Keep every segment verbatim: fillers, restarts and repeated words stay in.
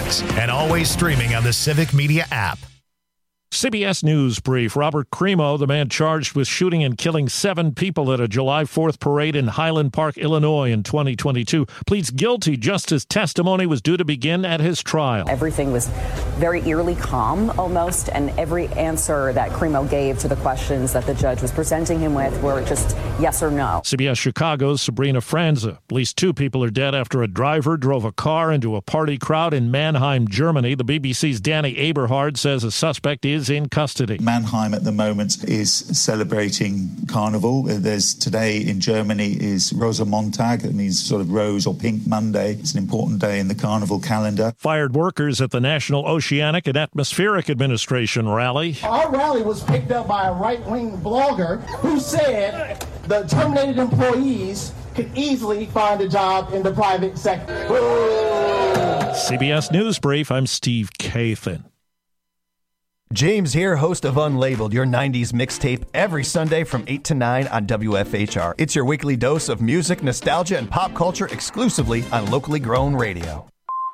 podcasts, and always streaming on the Civic Media app. C B S News Brief. Robert Crimo, the man charged with shooting and killing seven people at a July fourth parade in Highland Park, Illinois in twenty twenty-two, pleads guilty just as testimony was due to begin at his trial. Everything was very eerily calm almost, and every answer that Crimo gave to the questions that the judge was presenting him with were just yes or no. C B S Chicago's Sabrina Franza. At least two people are dead after a driver drove a car into a party crowd in Mannheim, Germany. The B B C's Danny Aberhard says a suspect is in custody. Mannheim at the moment is celebrating Carnival. There's today in Germany is Rosenmontag. It means sort of rose or pink Monday. It's an important day in the Carnival calendar. Fired workers at the National Oceanic and Atmospheric Administration rally. Our rally was picked up by a right-wing blogger who said the terminated employees could easily find a job in the private sector. Whoa. C B S News Brief, I'm Steve Kathan. James here, host of Unlabeled, your nineties mixtape, every Sunday from eight to nine on W F H R. It's your weekly dose of music, nostalgia, and pop culture exclusively on locally grown radio.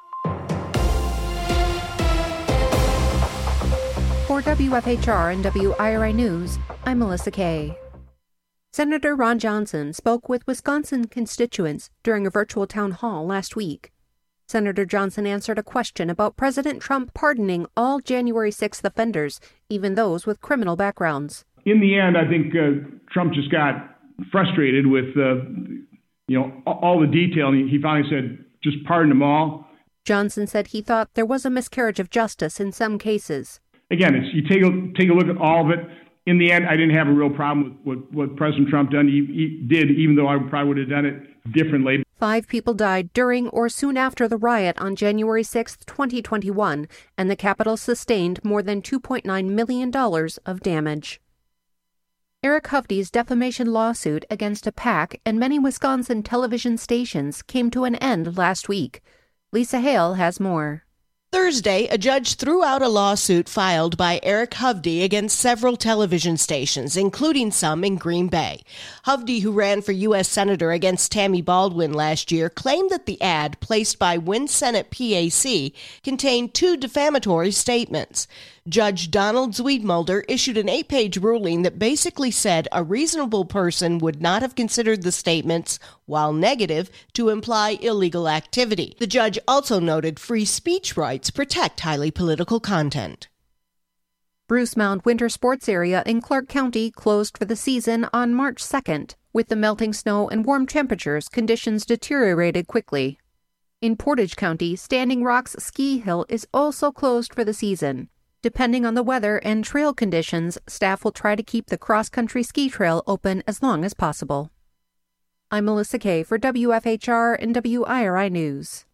For W F H R and W I R I News, I'm Melissa Kay. Senator Ron Johnson spoke with Wisconsin constituents during a virtual town hall last week. Senator Johnson answered a question about President Trump pardoning all January sixth offenders, even those with criminal backgrounds. In the end, I think uh, Trump just got frustrated with, uh, you know, all the detail, and he finally said, just pardon them all. Johnson said he thought there was a miscarriage of justice in some cases. Again, it's, you take a, take a look at all of it. In the end, I didn't have a real problem with what, what President Trump done. He, he did, even though I probably would have done it differently. Five people died during or soon after the riot on January sixth, twenty twenty-one, and the Capitol sustained more than two point nine million dollars of damage. Eric Hovde's defamation lawsuit against a PAC and many Wisconsin television stations came to an end last week. Lisa Hale has more. Thursday, a judge threw out a lawsuit filed by Eric Hovde against several television stations, including some in Green Bay. Hovde, who ran for U S Senator against Tammy Baldwin last year, claimed that the ad placed by Win Senate P A C contained two defamatory statements. Judge Donald Zwiedmulder issued an eight-page ruling that basically said a reasonable person would not have considered the statements, while negative, to imply illegal activity. The judge also noted free speech rights protect highly political content. Bruce Mound Winter Sports Area in Clark County closed for the season on March second. With the melting snow and warm temperatures, conditions deteriorated quickly. In Portage County, Standing Rock's ski hill is also closed for the season. Depending on the weather and trail conditions, staff will try to keep the cross-country ski trail open as long as possible. I'm Melissa Kay for W F H R and W I R I News.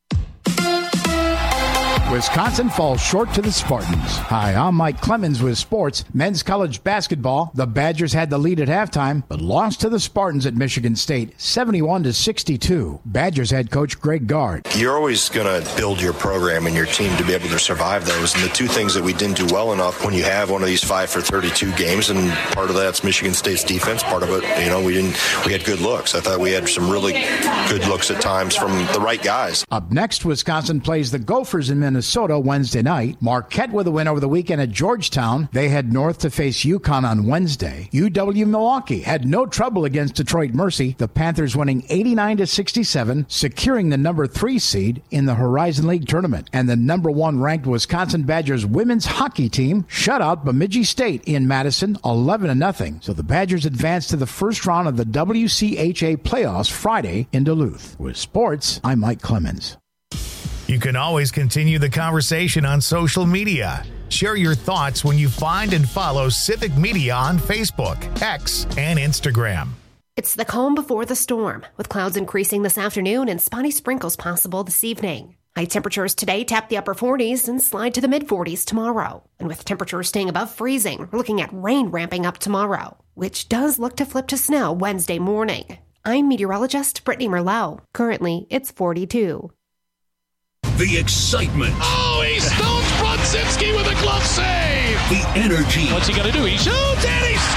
Wisconsin falls short to the Spartans. Hi, I'm Mike Clemens with sports. Men's college basketball. The Badgers had the lead at halftime, but lost to the Spartans at Michigan State, seventy-one to sixty-two. Badgers head coach Greg Gard. You're always going to build your program and your team to be able to survive those. And the two things that we didn't do well enough when you have one of these five for thirty-two games, and part of that's Michigan State's defense. Part of it, you know, we didn't. We had good looks. I thought we had some really good looks at times from the right guys. Up next, Wisconsin plays the Gophers in Minnesota. Minnesota Wednesday night. Marquette with a win over the weekend at Georgetown. They head north to face UConn on Wednesday. U W Milwaukee had no trouble against Detroit Mercy. The Panthers winning eighty-nine to sixty-seven, securing the number three seed in the Horizon League tournament. And the number one ranked Wisconsin Badgers women's hockey team shut out Bemidji State in Madison eleven to nothing. So the Badgers advance to the first round of the W C H A playoffs Friday in Duluth. With sports, I'm Mike Clemens. You can always continue the conversation on social media. Share your thoughts when you find and follow Civic Media on Facebook, X, and Instagram. It's the calm before the storm, with clouds increasing this afternoon and spotty sprinkles possible this evening. High temperatures today tap the upper forties and slide to the mid-forties tomorrow. And with temperatures staying above freezing, we're looking at rain ramping up tomorrow, which does look to flip to snow Wednesday morning. I'm meteorologist Brittany Merlot. Currently, it's forty-two. The excitement. Oh, he stones Brodzinski with a glove save. The energy. What's he going to do? He shoots and he scores.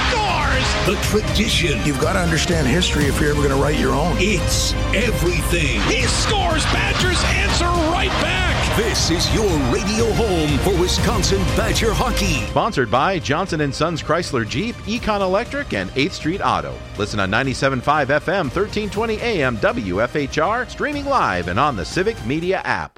scores. The tradition. You've got to understand history if you're ever going to write your own. It's everything. He scores. Badgers answer right back. This is your radio home for Wisconsin Badger hockey. Sponsored by Johnson and Sons Chrysler Jeep, Econ Electric, and eighth Street Auto. Listen on ninety-seven point five F M, thirteen twenty A M, W F H R, streaming live and on the Civic Media app.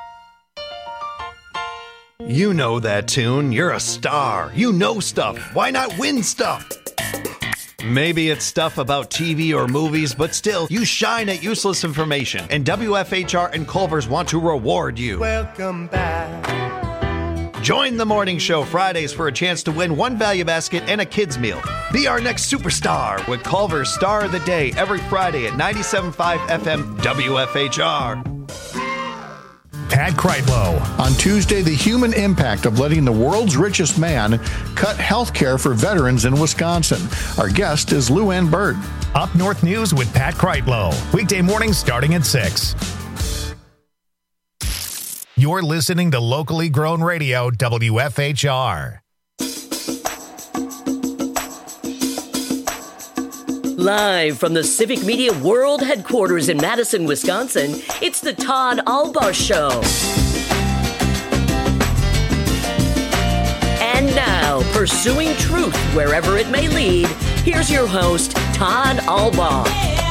You know that tune. You're a star. You know stuff. Why not win stuff? Maybe it's stuff about T V or movies, but still, you shine at useless information. And W F H R and Culver's want to reward you. Welcome back. Join the morning show Fridays for a chance to win one value basket and a kid's meal. Be our next superstar with Culver's Star of the Day every Friday at ninety-seven point five F M W F H R. Pat Kreitlow. On Tuesday, the human impact of letting the world's richest man cut health care for veterans in Wisconsin. Our guest is Lou Ann Bird. Up North News with Pat Kreitlow. Weekday mornings starting at six. You're listening to locally grown radio, W F H R. Live from the Civic Media World Headquarters in Madison, Wisconsin, it's the Todd Albaugh Show. And now, pursuing truth wherever it may lead, here's your host, Todd Albaugh.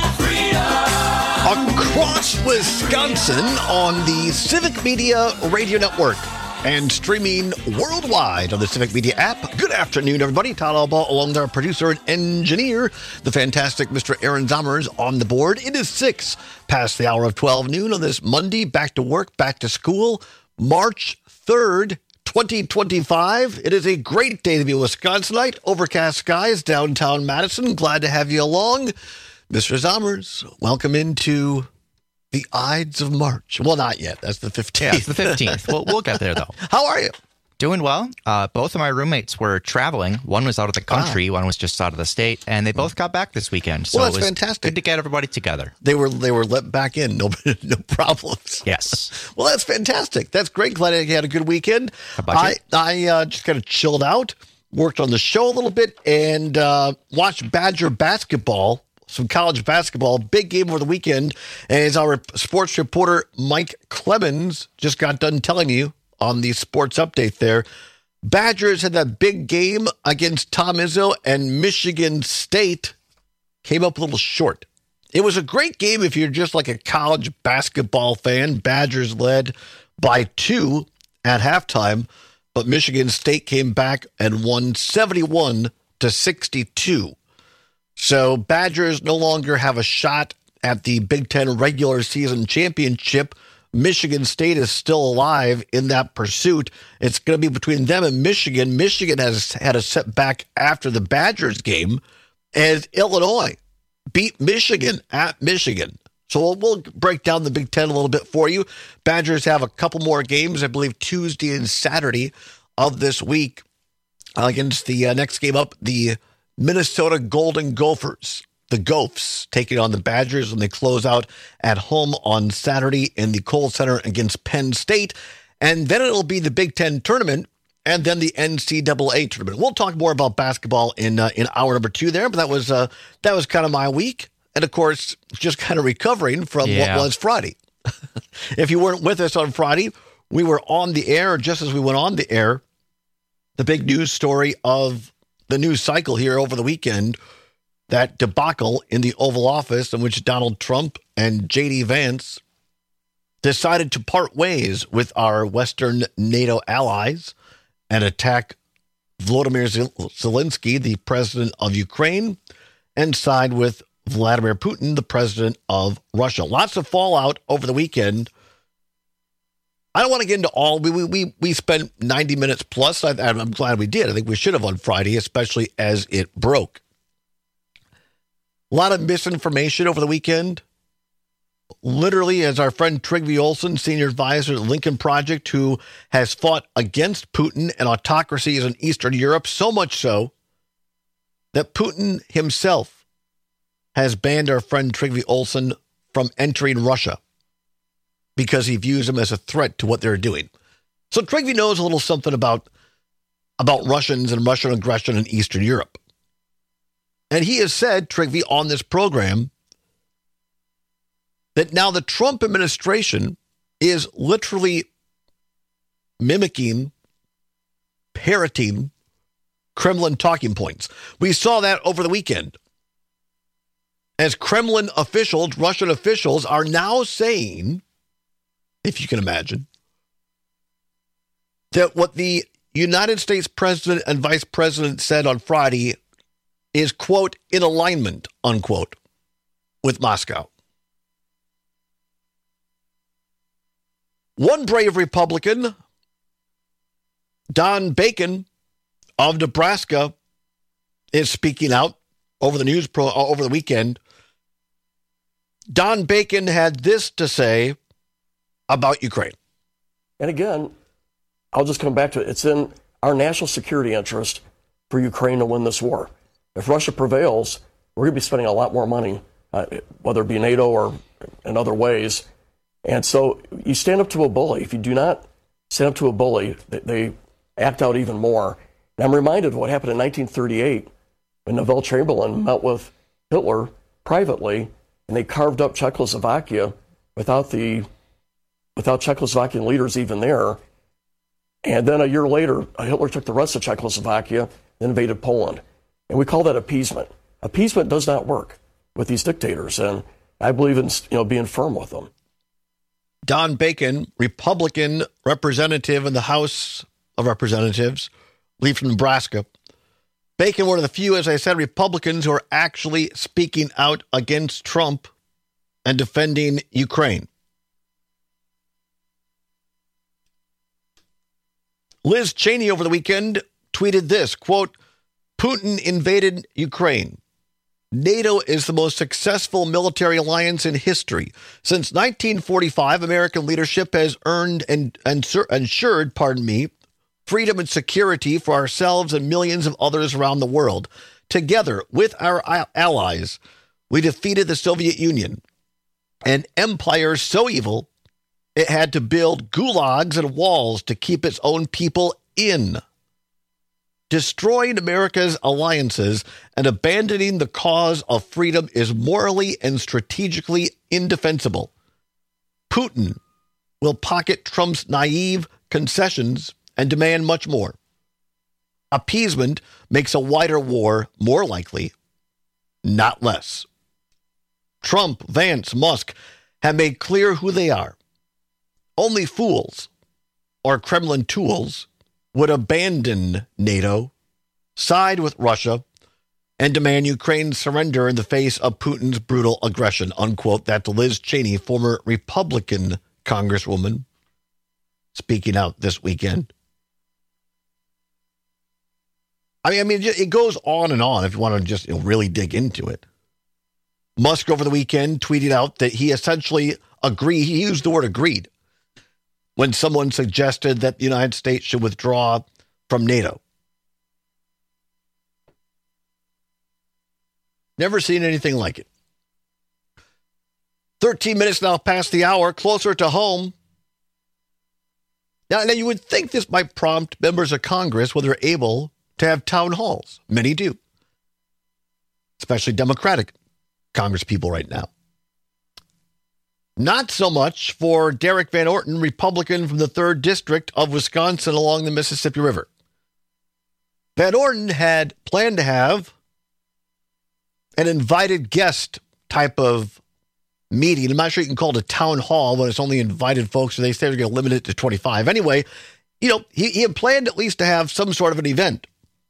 Across Wisconsin on the Civic Media Radio Network and streaming worldwide on the Civic Media app. Good afternoon, everybody. Todd Albaugh, along with our producer and engineer, the fantastic Mister Aaron Zommers, on the board. It is six past the hour of twelve noon on this Monday. Back to work, back to school, March third, twenty twenty-five. It is a great day to be a Wisconsinite. Overcast skies, downtown Madison. Glad to have you along. Mister Zommers, welcome into the Ides of March. Well, not yet. That's the fifteenth. Yeah, it's the fifteenth. we'll, we'll get there, though. How are you? Doing well. Uh, both of my roommates were traveling. One was out of the country. Ah. One was just out of the state. And they both got back this weekend. So well, that's it was fantastic. Good to get everybody together. They were they were let back in. No, no problems. Yes. Well, that's fantastic. That's great. Glad you had a good weekend. How about I, you? I uh, just kind of chilled out, worked on the show a little bit, and uh, watched Badger basketball. Some college basketball, big game over the weekend, as our sports reporter Mike Clemens just got done telling you on the sports update there. Badgers had that big game against Tom Izzo, and Michigan State came up a little short. It was a great game if you're just like a college basketball fan. Badgers led by two at halftime, but Michigan State came back and won seventy-one to sixty-two. So Badgers no longer have a shot at the Big Ten regular season championship. Michigan State is still alive in that pursuit. It's going to be between them and Michigan. Michigan has had a setback after the Badgers game, and Illinois beat Michigan at Michigan. So we'll, we'll break down the Big Ten a little bit for you. Badgers have a couple more games, I believe Tuesday and Saturday of this week against the uh, next game up, the Minnesota Golden Gophers, the Gophs, taking on the Badgers when they close out at home on Saturday in the Kohl Center against Penn State. And then it'll be the Big Ten tournament and then the N C double A tournament. We'll talk more about basketball in uh, in hour number two there, but that was uh, that was kind of my week. And, of course, just kind of recovering from yeah. what was Friday. If you weren't with us on Friday, we were on the air. Just as we went on the air, the big news story of the news cycle here over the weekend, that debacle in the Oval Office in which Donald Trump and J D Vance decided to part ways with our Western NATO allies and attack Volodymyr Zelensky, the president of Ukraine, and side with Vladimir Putin, the president of Russia. Lots of fallout over the weekend. I don't want to get into all. We we we spent ninety minutes plus. I, I'm glad we did. I think we should have on Friday, especially as it broke. A lot of misinformation over the weekend. Literally, as our friend Trygve Olsen, senior advisor at the Lincoln Project, who has fought against Putin and autocracies in Eastern Europe, so much so that Putin himself has banned our friend Trygve Olsen from entering Russia, because he views them as a threat to what they're doing. So Trygve knows a little something about, about Russians and Russian aggression in Eastern Europe. And he has said, Trygve, on this program, that now the Trump administration is literally mimicking, parroting Kremlin talking points. We saw that over the weekend. As Kremlin officials, Russian officials, are now saying, if you can imagine, that what the United States president and vice president said on Friday is, quote, in alignment, unquote, with Moscow. One brave Republican, Don Bacon of Nebraska, is speaking out over the news pro over the weekend. Don Bacon had this to say about Ukraine. And again, I'll just come back to it. It's in our national security interest for Ukraine to win this war. If Russia prevails, we're going to be spending a lot more money, uh, whether it be NATO or in other ways. And so you stand up to a bully. If you do not stand up to a bully, they, they act out even more. And I'm reminded of what happened in nineteen thirty-eight when Neville Chamberlain met with Hitler privately, and they carved up Czechoslovakia without the without Czechoslovakian leaders even there. And then a year later, Hitler took the rest of Czechoslovakia and invaded Poland. And we call that appeasement. Appeasement does not work with these dictators, and I believe in you know being firm with them. Don Bacon, Republican representative in the House of Representatives, leave from Nebraska. Bacon, one of the few, as I said, Republicans who are actually speaking out against Trump and defending Ukraine. Liz Cheney over the weekend tweeted this, quote, Putin invaded Ukraine. NATO is the most successful military alliance in history. Since nineteen forty-five, American leadership has earned and, and ensured, pardon me, freedom and security for ourselves and millions of others around the world. Together with our allies, we defeated the Soviet Union, an empire so evil it had to build gulags and walls to keep its own people in. Destroying America's alliances and abandoning the cause of freedom is morally and strategically indefensible. Putin will pocket Trump's naive concessions and demand much more. Appeasement makes a wider war more likely, not less. Trump, Vance, Musk have made clear who they are. Only fools or Kremlin tools would abandon NATO, side with Russia, and demand Ukraine's surrender in the face of Putin's brutal aggression, unquote. That's Liz Cheney, former Republican congresswoman, speaking out this weekend. I mean, I mean, it goes on and on if you want to just you know, really dig into it. Musk over the weekend tweeted out that he essentially agreed, he used the word agreed, when someone suggested that the United States should withdraw from NATO. Never seen anything like it. thirteen minutes now past the hour, closer to home. Now, now, you would think this might prompt members of Congress, whether they're able to have town halls. Many do, especially Democratic Congresspeople right now. Not so much for Derek Van Orton, Republican from the third District of Wisconsin along the Mississippi River. Van Orton had planned to have an invited guest type of meeting. I'm not sure you can call it a town hall when it's only invited folks, so they say they're going to limit it to twenty-five. Anyway, you know, he, he had planned at least to have some sort of an event.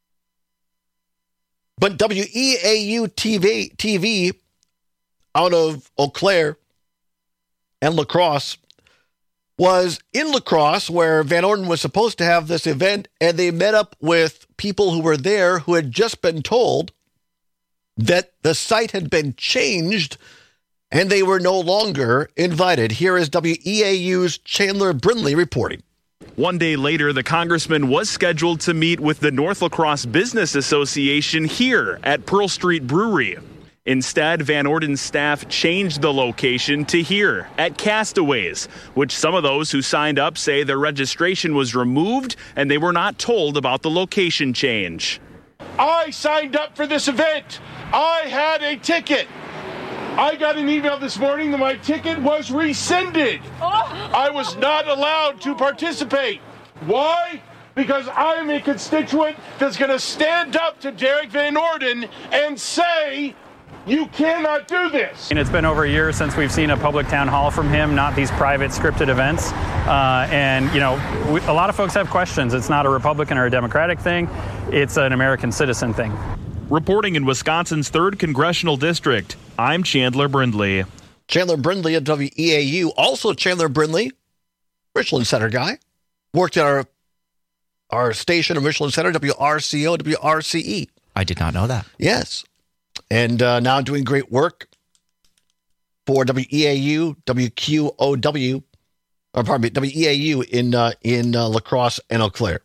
But W E A U T V, T V out of Eau Claire and La Crosse was in La Crosse where Van Orton was supposed to have this event, and they met up with people who were there who had just been told that the site had been changed and they were no longer invited. Here is W E A U's Chandler Brindley reporting. One day later, the congressman was scheduled to meet with the North La Crosse Business Association here at Pearl Street Brewery. Instead, Van Orton's staff changed the location to here at Castaways, which some of those who signed up say their registration was removed and they were not told about the location change. I signed up for this event. I had a ticket. I got an email this morning that my ticket was rescinded. Oh. I was not allowed to participate. Why? Because I'm a constituent that's going to stand up to Derek Van Orden and say, you cannot do this. And it's been over a year since we've seen a public town hall from him, not these private scripted events. Uh, and, you know, we, a lot of folks have questions. It's not a Republican or a Democratic thing. It's an American citizen thing. Reporting in Wisconsin's third Congressional District, I'm Chandler Brindley. Chandler Brindley at W E A U. Also Chandler Brindley, Richland Center guy. Worked at our, our station in Richland Center, W R C O, W R C E. I did not know that. Yes. And uh, now doing great work for W E A U, W Q O W, or pardon me, W E A U in, uh, in uh, La Crosse and Eau Claire.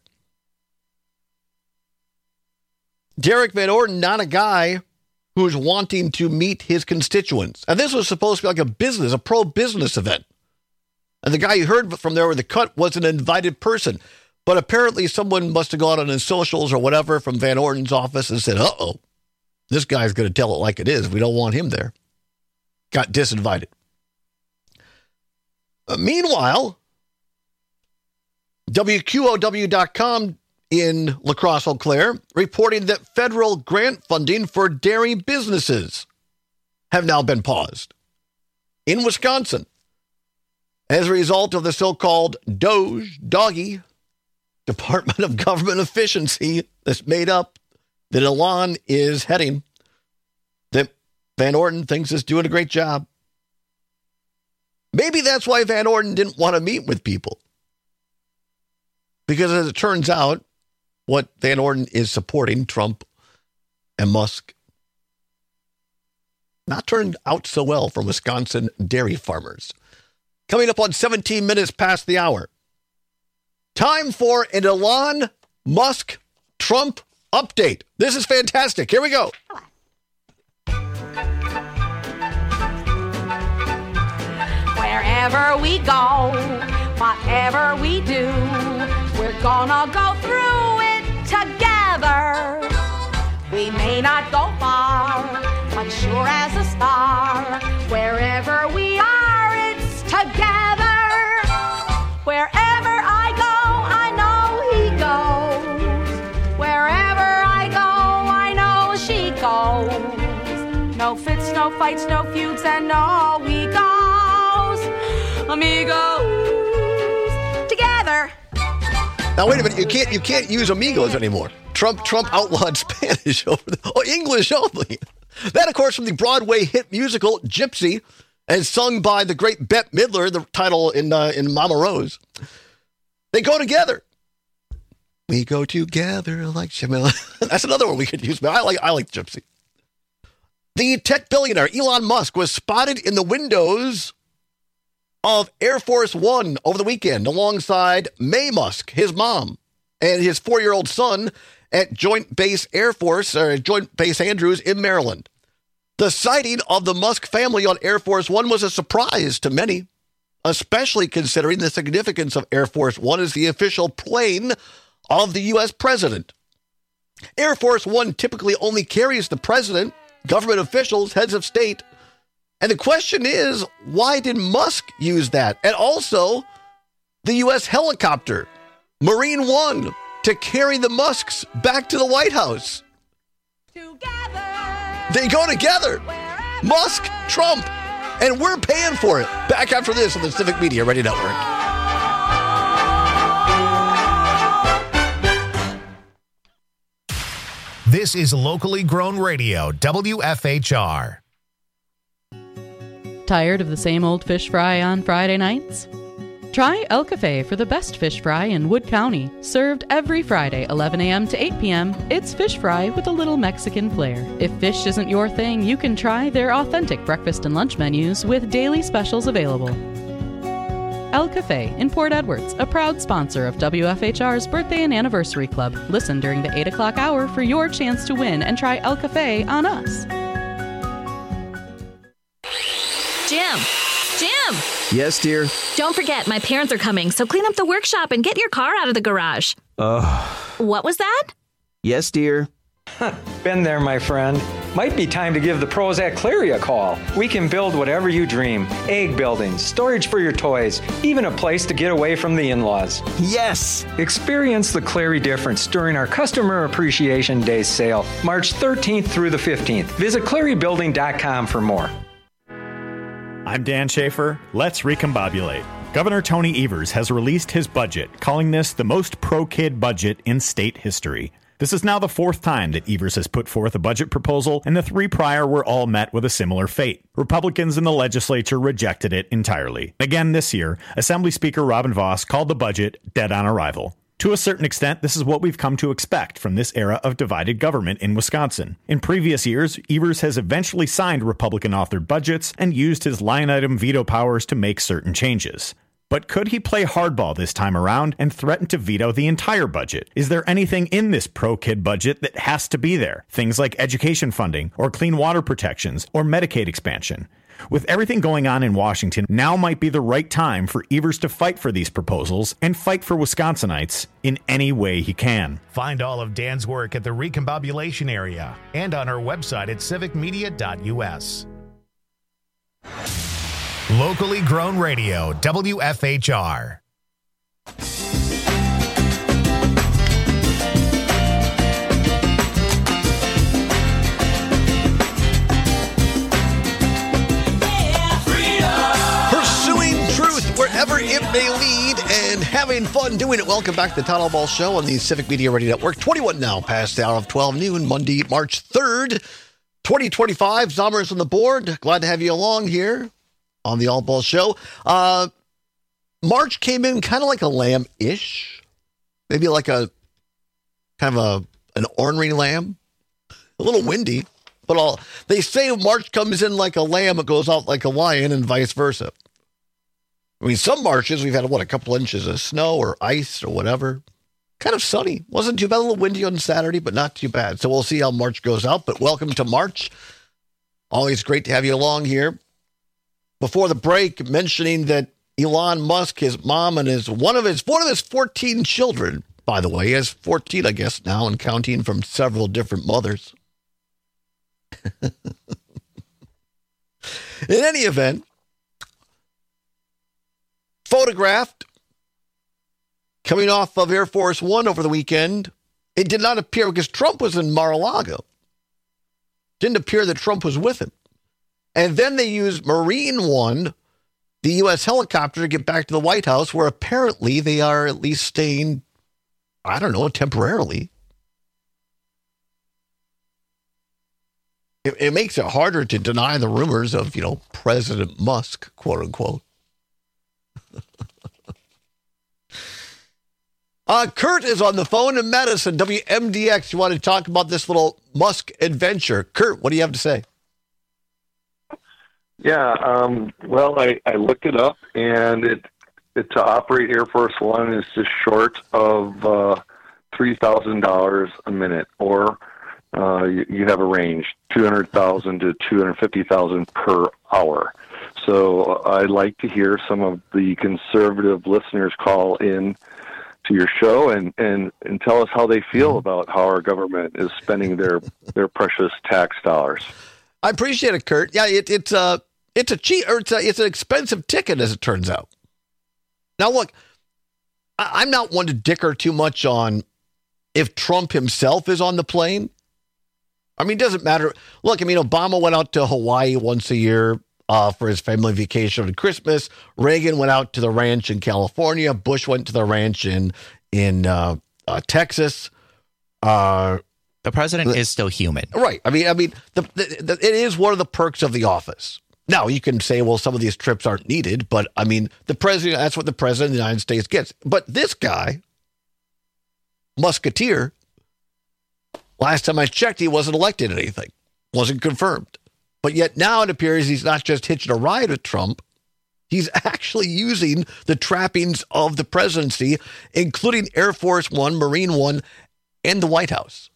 Derek Van Orden, not a guy who's wanting to meet his constituents. And this was supposed to be like a business, a pro-business event. And the guy you heard from there with the cut was an invited person. But apparently someone must have gone on his socials or whatever from Van Orden's office and said, uh-oh, this guy's going to tell it like it is. We don't want him there. Got disinvited. Uh, meanwhile, W Q O W dot com in La Crosse, Eau Claire, reporting that federal grant funding for dairy businesses have now been paused in Wisconsin as a result of the so-called DOGE, Doggy, Department of Government Efficiency that's made up that Elon is heading, that Van Orden thinks is doing a great job. Maybe that's why Van Orden didn't want to meet with people. Because as it turns out, what Van Orden is supporting, Trump and Musk, not turned out so well for Wisconsin dairy farmers. Coming up on seventeen minutes past the hour. Time for an Elon Musk Trump update. This is fantastic. Here we go. Wherever we go, whatever we do, we're gonna go through it together. We may not go far, but sure as a star, wherever we are, it's together. Wherever I go, I know he goes. Wherever I go, I know she goes. No fits, no fights, no feuds, and no we goes. Amigos, together. Now wait a minute, you can't you can't use amigos anymore. Trump Trump outlawed Spanish over the, oh, English only. That, of course, from the Broadway hit musical Gypsy, and sung by the great Bette Midler, the title in uh, in Mama Rose. They go together. We go together like Jamila. That's another one we could use. But I like I like Gypsy. The tech billionaire Elon Musk was spotted in the windows of Air Force One over the weekend alongside Mae Musk, his mom, and his four-year-old son at Joint Base Air Force, or Joint Base Andrews in Maryland. The sighting of the Musk family on Air Force One was a surprise to many, especially considering the significance of Air Force One as the official plane of the U S president. Air Force One typically only carries the president, government officials, heads of state. And the question is, why did Musk use that? And also, the U S helicopter, Marine One, to carry the Musks back to the White House. Together. They go together. Musk, Trump, and we're paying for it. Back after this on the Civic Media Radio Network. This is locally grown radio, W F H R. Tired of the same old fish fry on Friday nights? Try El Cafe for the best fish fry in Wood County. Served every Friday, eleven a.m. to eight p.m., it's fish fry with a little Mexican flair. If fish isn't your thing, you can try their authentic breakfast and lunch menus with daily specials available. El Cafe in Port Edwards, a proud sponsor of W F H R's Birthday and Anniversary Club. Listen during the eight o'clock hour for your chance to win and try El Cafe on us. Jim! Jim! Yes, dear? Don't forget, my parents are coming, so clean up the workshop and get your car out of the garage. Ugh. What was that? Yes, dear? Been there, my friend. Might be time to give the pros at Cleary a call. We can build whatever you dream. Egg buildings, storage for your toys, even a place to get away from the in-laws. Yes! Experience the Cleary difference during our Customer Appreciation Day sale, March thirteenth through the fifteenth. Visit cleary building dot com for more. I'm Dan Schaefer. Let's recombobulate. Governor Tony Evers has released his budget, calling this the most pro-kid budget in state history. This is now the fourth time that Evers has put forth a budget proposal, and the three prior were all met with a similar fate. Republicans in the legislature rejected it entirely. Again this year, Assembly Speaker Robin Vos called the budget dead on arrival. To a certain extent, this is what we've come to expect from this era of divided government in Wisconsin. In previous years, Evers has eventually signed Republican-authored budgets and used his line-item veto powers to make certain changes. But could he play hardball this time around and threaten to veto the entire budget? Is there anything in this pro-kid budget that has to be there? Things like education funding, or clean water protections, or Medicaid expansion. With everything going on in Washington, now might be the right time for Evers to fight for these proposals and fight for Wisconsinites in any way he can. Find all of Dan's work at the Recombobulation area and on our website at civic media dot u s. Locally grown radio, W F H R. Pursuing truth wherever it may lead and having fun doing it. Welcome back to the Town Hall Ball Show on the Civic Media Radio Network. twenty-one now past the hour of twelve noon, Monday, March third, twenty twenty-five. Zommers on the board. Glad to have you along here on the All Ball Show. Uh, March came in kind of like a lamb-ish. Maybe like a kind of a an ornery lamb. A little windy. But all they say March comes in like a lamb, it goes out like a lion, and vice versa. I mean, some Marches, we've had, what, a couple inches of snow or ice or whatever. Kind of sunny. Wasn't too bad. A little windy on Saturday, but not too bad. So we'll see how March goes out. But welcome to March. Always great to have you along here. Before the break, mentioning that Elon Musk, his mom, and his one of his one of his fourteen children, by the way, he has fourteen, I guess, now, and counting from several different mothers. In any event, photographed coming off of Air Force One over the weekend. It did not appear, because Trump was in Mar-a-Lago. Didn't appear that Trump was with him. And then they used Marine One, the U S helicopter, to get back to the White House, where apparently they are at least staying, I don't know, temporarily. It, it makes it harder to deny the rumors of, you know, President Musk, quote unquote. uh, Kurt is on the phone in Madison, W M D X. You want to talk about this little Musk adventure? Kurt, what do you have to say? Yeah, um, well, I, I looked it up, and it, it to operate Air Force One is just short of uh, three thousand dollars a minute, or uh, you, you have a range, two hundred thousand dollars to two hundred fifty thousand dollars per hour. So uh, I'd like to hear some of the conservative listeners call in to your show and, and, and tell us how they feel about how our government is spending their, their precious tax dollars. I appreciate it, Kurt. Yeah, it, it's uh, it's a cheap, or it's a, it's an expensive ticket, as it turns out. Now, look, I, I'm not one to dicker too much on if Trump himself is on the plane. I mean, it doesn't matter. Look, I mean, Obama went out to Hawaii once a year uh, for his family vacation on Christmas. Reagan went out to the ranch in California. Bush went to the ranch in in uh, uh, Texas. Uh, The president is still human. Right. I mean, I mean, the, the, the, it is one of the perks of the office. Now, you can say, well, some of these trips aren't needed, but I mean, the president, that's what the president of the United States gets. But this guy, Musketeer, last time I checked, he wasn't elected to anything. Wasn't confirmed. But yet now it appears he's not just hitching a ride with Trump. He's actually using the trappings of the presidency, including Air Force One, Marine One, and the White House.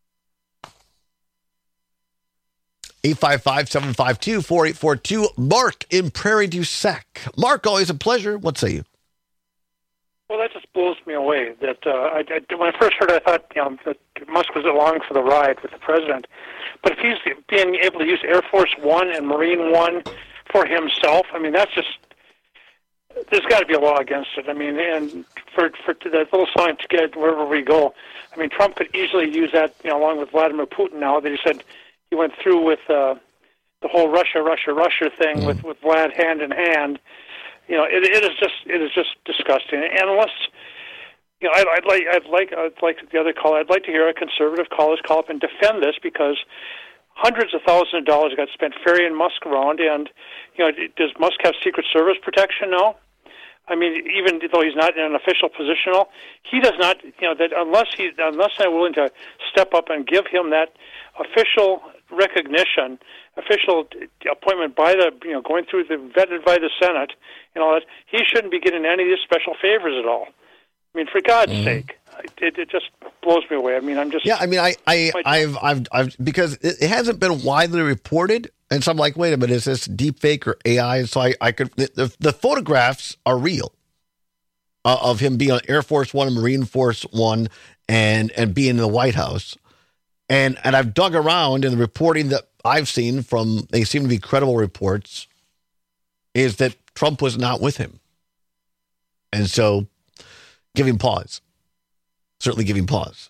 eight five five, seven five two, four eight four two. Mark in Prairie du Sac. Mark, always a pleasure. What say you? Well, that just blows me away. That uh, I, I, when I first heard it, I thought, you know, that Musk was along for the ride with the president. But if he's being able to use Air Force One and Marine One for himself, I mean, that's just, there's got to be a law against it. I mean, and for for that little sign to get wherever we go, I mean, Trump could easily use that, you know, along with Vladimir Putin now that he said he went through with uh, the whole Russia, Russia, Russia thing mm. with, with Vlad hand in hand. You know, it, it is just it is just disgusting. And unless, you know, I'd, I'd like I'd like I'd like the other call. I'd like to hear a conservative callers call up and defend this, because hundreds of thousands of dollars got spent ferrying Musk around. And you know, does Musk have Secret Service protection now? I mean, even though he's not in an official position, he does not. You know, that unless he unless they're willing to step up and give him that official recognition, official appointment by the, you know, going through the, vetted by the Senate and all that, he shouldn't be getting any of these special favors at all. I mean, for God's mm-hmm. sake, it, it just blows me away. I mean, I'm just... Yeah, I mean, I, I, I've, I've, I've, because it, it hasn't been widely reported, and so I'm like, wait a minute, is this deep fake or A I? So I, I could, the, the photographs are real uh, of him being on Air Force One, Marine Force One, and, and being in the White House. And and I've dug around, and the reporting that I've seen from, they seem to be credible reports, is that Trump was not with him. And so, give him pause. Certainly give him pause.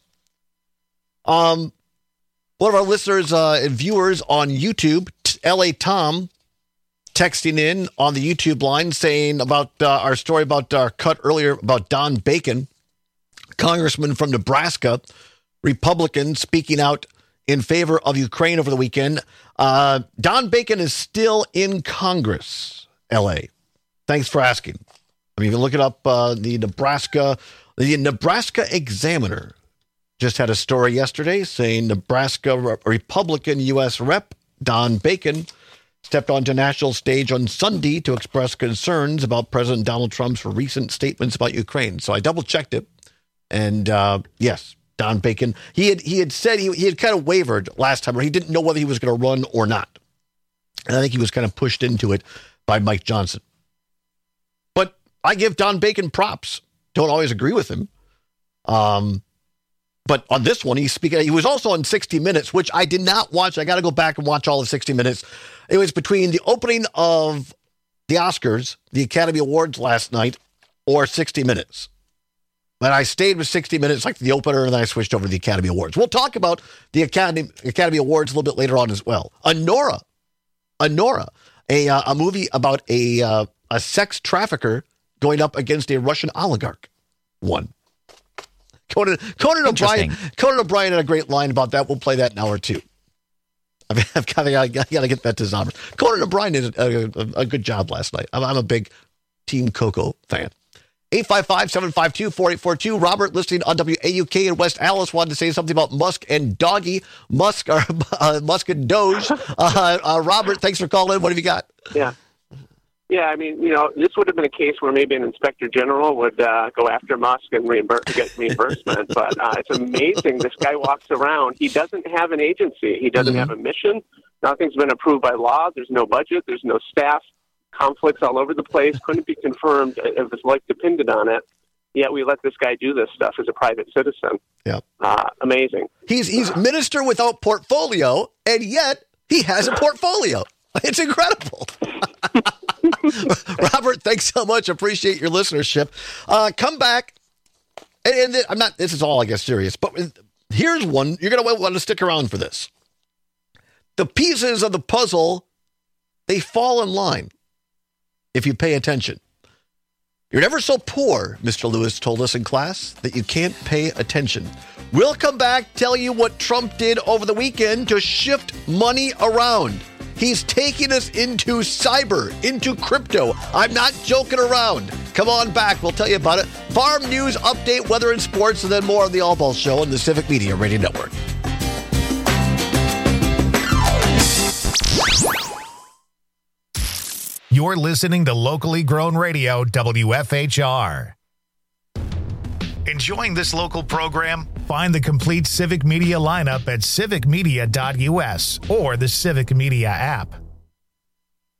Um, one of our listeners uh, and viewers on YouTube, L A Tom, texting in on the YouTube line saying about uh, our story about our cut earlier about Don Bacon, congressman from Nebraska, Republican, speaking out in favor of Ukraine over the weekend. Uh, Don Bacon is still in Congress, L A. Thanks for asking. I mean, you can look it up. Uh, the Nebraska, the Nebraska Examiner just had a story yesterday saying Nebraska Republican U S Rep Don Bacon stepped onto a national stage on Sunday to express concerns about President Donald Trump's recent statements about Ukraine. So I double checked it, and uh, yes. Don Bacon, he had he had said he, he had kind of wavered last time, or he didn't know whether he was going to run or not. And I think he was kind of pushed into it by Mike Johnson. But I give Don Bacon props. Don't always agree with him. Um, but on this one, he's speaking. He was also on sixty minutes, which I did not watch. I got to go back and watch all of sixty minutes. It was between the opening of the Oscars, the Academy Awards last night, or sixty minutes. But I stayed with sixty minutes, like the opener, and then I switched over to the Academy Awards. We'll talk about the Academy Academy Awards a little bit later on as well. Anora, Anora, a uh, a movie about a uh, a sex trafficker going up against a Russian oligarch. Won. Conan Conan O'Brien Conan O'Brien had a great line about that. We'll play that in hour two. I mean, I've got to got to get that to Zombers. Conan O'Brien did a, a, a good job last night. I'm, I'm a big Team Coco fan. eight five five, seven five two, four eight four two. Robert, listening on W A U K in West Allis, wanted to say something about Musk and Doggy. Musk, or, uh, Musk and Doge. Uh, uh, Robert, thanks for calling in. What have you got? Yeah. Yeah, I mean, you know, this would have been a case where maybe an inspector general would uh, go after Musk and reimburse, get reimbursement. But uh, it's amazing. This guy walks around. He doesn't have an agency. He doesn't mm-hmm. have a mission. Nothing's been approved by law. There's no budget. There's no staff. Conflicts all over the place, couldn't be confirmed if his life depended on it. Yet we let this guy do this stuff as a private citizen. Yeah, uh, amazing. He's he's minister without portfolio, and yet he has a portfolio. It's incredible. Robert, thanks so much. Appreciate your listenership. Uh, come back, and, and th- I'm not. This is all, I guess, serious. But here's one you're going to want to stick around for this. The pieces of the puzzle, they fall in line. If you pay attention. You're never so poor, Mister Lewis told us in class, that you can't pay attention. We'll come back, tell you what Trump did over the weekend to shift money around. He's taking us into cyber, into crypto. I'm not joking around. Come on back. We'll tell you about it. Farm news, update, weather and sports, and then more on the All Ball Show on the Civic Media Radio Network. You're listening to locally grown radio, W F H R. Enjoying this local program? Find the complete Civic Media lineup at civic media dot U S or the Civic Media app.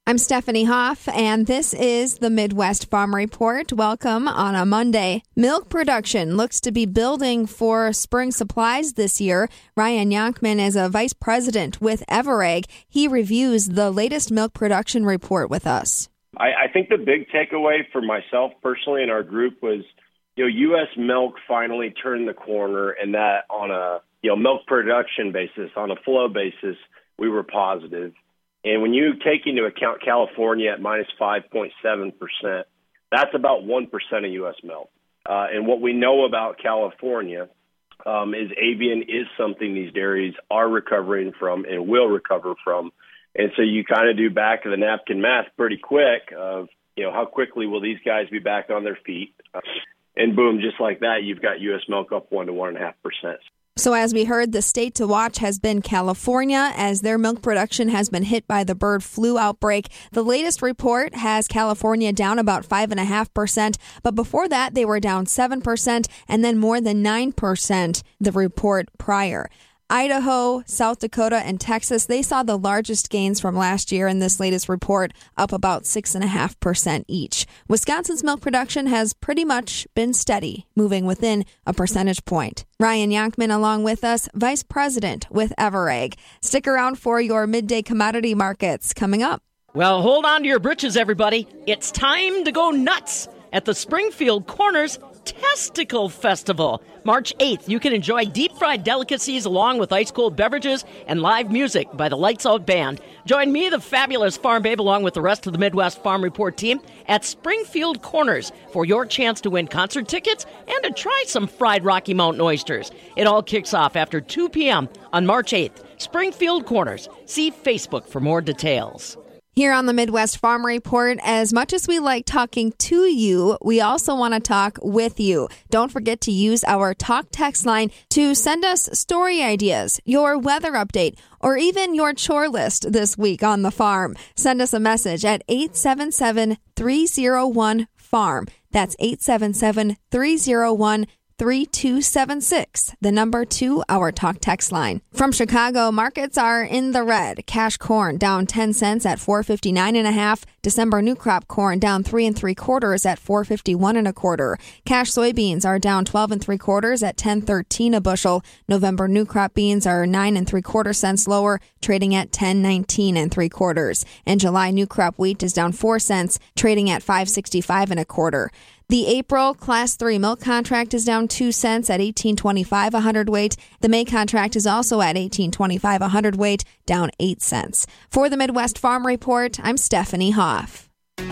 I'm Stephanie Hoff, and this is the Midwest Farm Report. Welcome on a Monday. Milk production looks to be building for spring supplies this year. Ryan Yonkman is a vice president with Everegg. He reviews the latest milk production report with us. I, I think the big takeaway for myself personally and our group was, you know, U S milk finally turned the corner, and that on a, you know, milk production basis, on a flow basis, we were positive. And when you take into account California at minus five point seven percent, that's about one percent of U S milk. Uh, and what we know about California um, is avian is something these dairies are recovering from and will recover from. And so you kind of do back of the napkin math pretty quick of, you know, how quickly will these guys be back on their feet? Uh, and boom, just like that, you've got U S milk up one to one and a half percent. So as we heard, the state to watch has been California, as their milk production has been hit by the bird flu outbreak. The latest report has California down about five point five percent, but before that they were down seven percent and then more than nine percent the report prior. Idaho, South Dakota, and Texas, they saw the largest gains from last year in this latest report, up about six point five percent each. Wisconsin's milk production has pretty much been steady, moving within a percentage point. Ryan Yonkman along with us, Vice President with Everegg. Stick around for your midday commodity markets coming up. Well, hold on to your britches, everybody. It's time to go nuts at the Springfield Corners Testicle Festival. March eighth, you can enjoy deep-fried delicacies along with ice-cold beverages and live music by the Lights Out Band. Join me, the fabulous Farm Babe, along with the rest of the Midwest Farm Report team at Springfield Corners for your chance to win concert tickets and to try some fried Rocky Mountain oysters. It all kicks off after two p.m. on March eighth. Springfield Corners. See Facebook for more details. Here on the Midwest Farm Report, as much as we like talking to you, we also want to talk with you. Don't forget to use our talk text line to send us story ideas, your weather update, or even your chore list this week on the farm. Send us a message at eight seven seven, three oh one, farm. That's eight seven seven, three oh one, three two seven six, the number to our talk text line. From Chicago, markets are in the red. Cash corn down ten cents at four fifty-nine and a half. December new crop corn down three and three quarters at four fifty-one and a quarter. Cash soybeans are down twelve and three quarters at ten thirteen a bushel. November new crop beans are nine and three quarter cents lower, trading at ten nineteen and three quarters. And July new crop wheat is down four cents, trading at five sixty-five and a quarter. The April Class three milk contract is down two cents at eighteen twenty-five a hundredweight. The May contract is also at eighteen twenty-five a hundredweight, down eight cents. For the Midwest Farm Report, I'm Stephanie Hoff.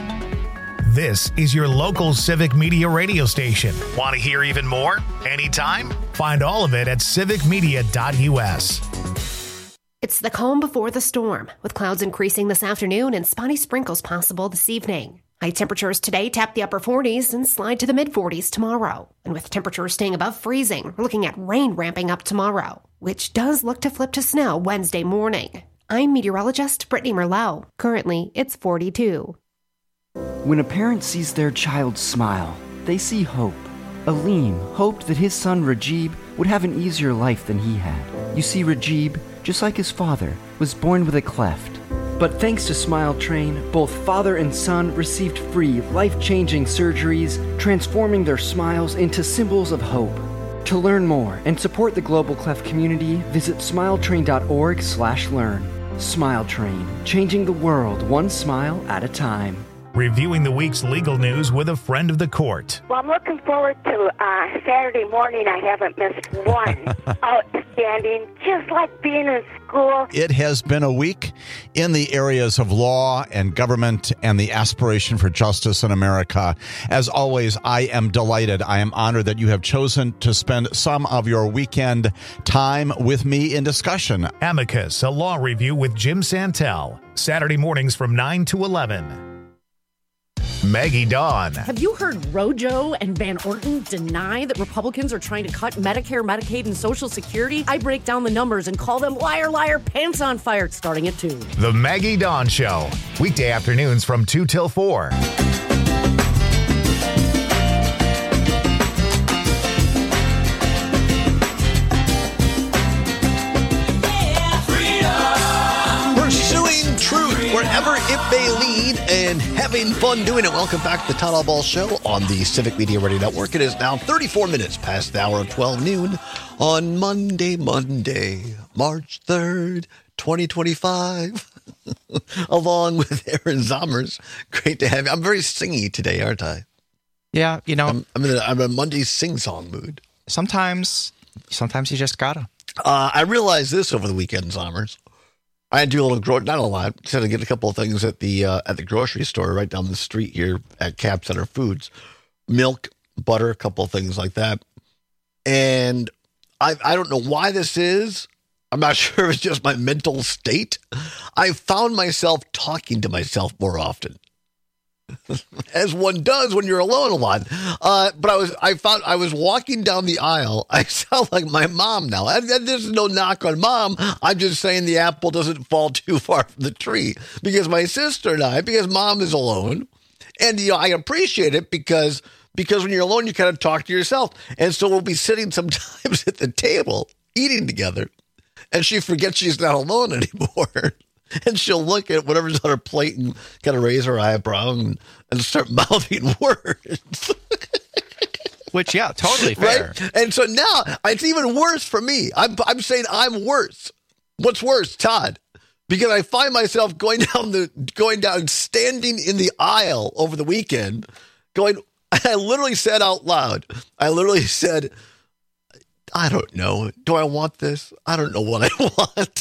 This is your local Civic Media radio station. Want to hear even more? Anytime? Find all of it at civic media dot u s. It's the calm before the storm, with clouds increasing this afternoon and spotty sprinkles possible this evening. High temperatures today tap the upper forties and slide to the mid-forties tomorrow. And with temperatures staying above freezing, we're looking at rain ramping up tomorrow, which does look to flip to snow Wednesday morning. I'm meteorologist Brittany Merlot. Currently, it's forty-two. When a parent sees their child smile, they see hope. Aleem hoped that his son Rajib would have an easier life than he had. You see, Rajib, just like his father, was born with a cleft. But thanks to Smile Train, both father and son received free, life-changing surgeries, transforming their smiles into symbols of hope. To learn more and support the Global Cleft community, visit smiletrain.org slash learn. Smile Train, changing the world one smile at a time. Reviewing the week's legal news with a friend of the court. Well, I'm looking forward to uh, Saturday morning. I haven't missed one. Outstanding, just like being in school. It has been a week in the areas of law and government and the aspiration for justice in America. As always, I am delighted. I am honored that you have chosen to spend some of your weekend time with me in discussion. Amicus, a law review with Jim Santel. Saturday mornings from nine to eleven. Maggie Dawn. Have you heard Rojo and Van Orton deny that Republicans are trying to cut Medicare, Medicaid, and Social Security? I break down the numbers and call them liar, liar, pants on fire, starting at two. The Maggie Dawn Show. Weekday afternoons from two till four. Pursuing truth wherever Skip Baylene and having fun doing it. Welcome back to the Town Hall Ball Show on the Civic Media Radio Network. It is now thirty-four minutes past the hour of twelve noon on Monday, Monday, March third, twenty twenty-five. Along with Aaron Zommers. Great to have you. I'm very singy today, aren't I? Yeah, you know. I'm, I'm, in, a, I'm in a Monday sing-song mood. Sometimes, sometimes you just gotta. Uh, I realized this over the weekend, Zommers. I had to do a little, gro- not a lot, just had to get a couple of things at the uh, at the grocery store right down the street here at Cap Center Foods. Milk, butter, a couple of things like that. And I I don't know why this is. I'm not sure if it's just my mental state. I found myself talking to myself more often. As one does when you're alone a lot. Uh, but I was, I found I was walking down the aisle. I sound like my mom now. And, and this is no knock on mom. I'm just saying the apple doesn't fall too far from the tree because my sister and I, because mom is alone, and you know I appreciate it because because when you're alone, you kind of talk to yourself. And so we'll be sitting sometimes at the table eating together, and she forgets she's not alone anymore. And she'll look at whatever's on her plate and kind of raise her eyebrow and, and start mouthing words. Which, yeah, totally fair. Right? And so now it's even worse for me. I'm, I'm saying I'm worse. What's worse, Todd? Because I find myself going down the going down, standing in the aisle over the weekend, going. I literally said out loud. I literally said, "I don't know. Do I want this? I don't know what I want."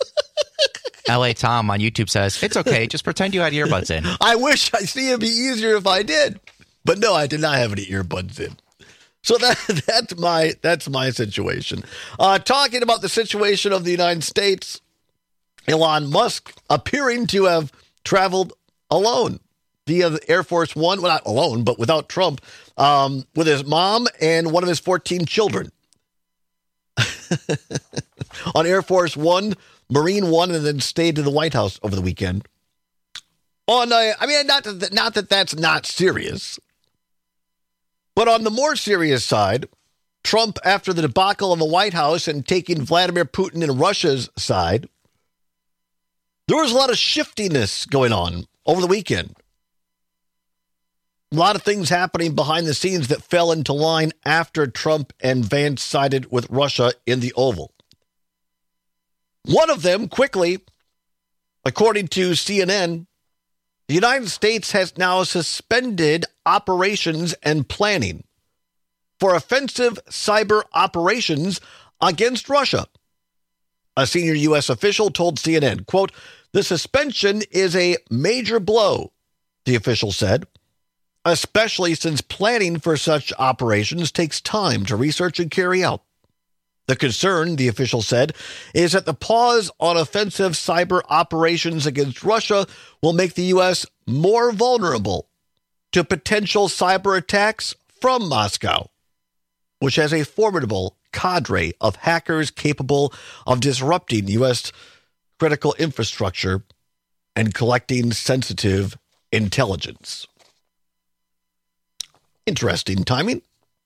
L A Tom on YouTube says, it's okay. Just pretend you had earbuds in. I wish, I see it'd be easier if I did. But no, I did not have any earbuds in. So that that's my that's my situation. Uh, talking about the situation of the United States, Elon Musk appearing to have traveled alone via the Air Force One. Well, not alone, but without Trump, um, with his mom and one of his fourteen children. On Air Force One, Marine One, and then stayed to the White House over the weekend. On, a, I mean, not that, not that that's not serious, but on the more serious side, Trump, after the debacle in the White House and taking Vladimir Putin and Russia's side, there was a lot of shiftiness going on over the weekend. A lot of things happening behind the scenes that fell into line after Trump and Vance sided with Russia in the Oval. One of them, quickly, according to C N N, the United States has now suspended operations and planning for offensive cyber operations against Russia. A senior U S official told C N N, quote, "The suspension is a major blow," the official said, "especially since planning for such operations takes time to research and carry out. The concern," the official said, "is that the pause on offensive cyber operations against Russia will make the U S more vulnerable to potential cyber attacks from Moscow, which has a formidable cadre of hackers capable of disrupting U S critical infrastructure and collecting sensitive intelligence." Interesting timing.